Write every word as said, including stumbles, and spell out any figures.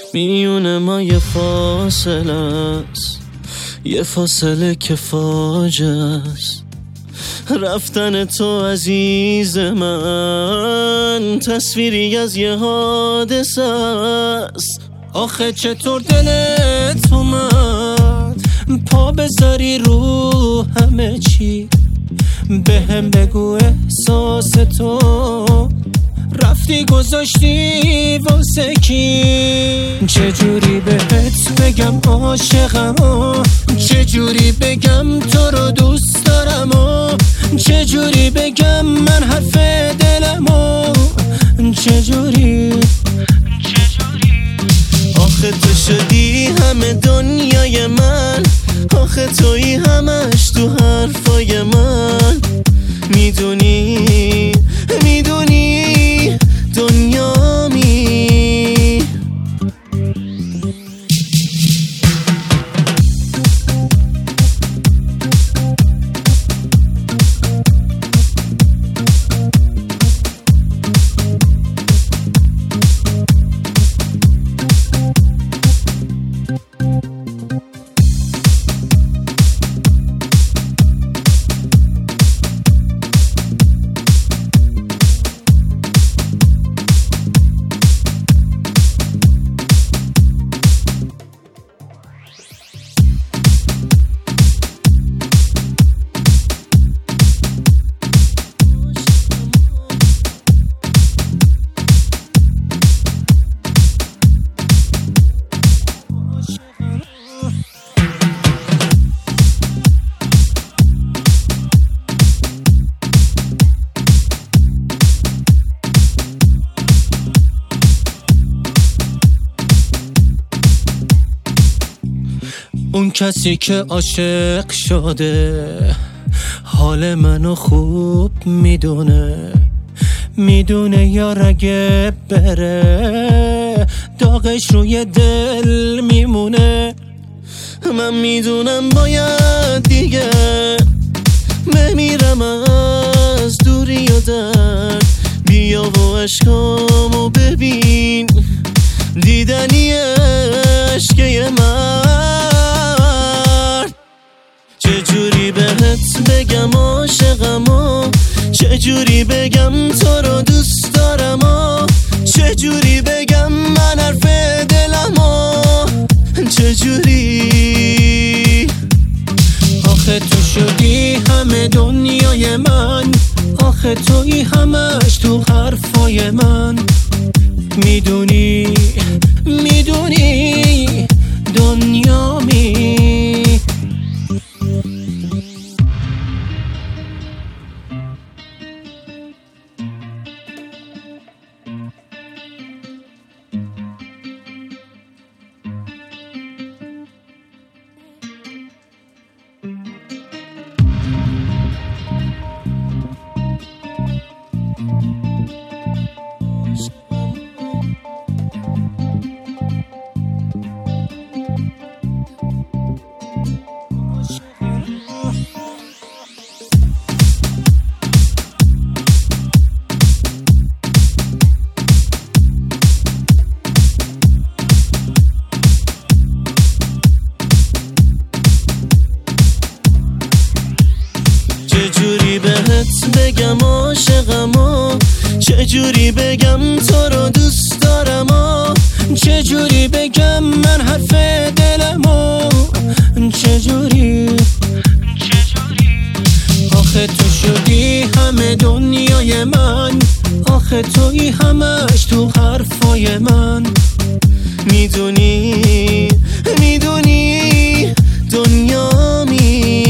میونه ما یه فاصله است، یه فاصله که فاجعه است. رفتن تو عزیز من تصویری از یه حادثه است. آخه چطور دلت اومد پا بذاری رو همه چی؟ به هم بگو احساس تو رفتی گذاشتی واسه کی؟ چجوری بهت بگم عاشقم، چجوری بگم تو رو دوست دارم، چجوری بگم من حرف دلمو، چجوری آخه تو شدی همه دنیای من، آخه تویی همش تو حرفای من. میدونی میدونی دنیامی. اون کسی که عاشق شده حال منو خوب میدونه، میدونه یار اگه بره داغش روی دل میمونه. من میدونم باید دیگه بمیرم از دوری و درد، بیا و عشقامو ببین دیدنی عشقه من. چجوری بهت بگم عاشقمو، چجوری بگم تو رو دوست دارمو، چجوری بگم من حرف دلمو، چجوری آخه تو شدی همه دنیای من، آخه تویی همش تو حرفای من. میدونی میدونی دنیامی. چجوری بهت بگم عاشقمو، چجوری بگم تو رو دوست دارمو، چجوری بگم من حرف دلمو، چجوری آخه تو شدی همه دنیای من، آخه تویی همش تو حرفای من. میدونی میدونی دنیامی.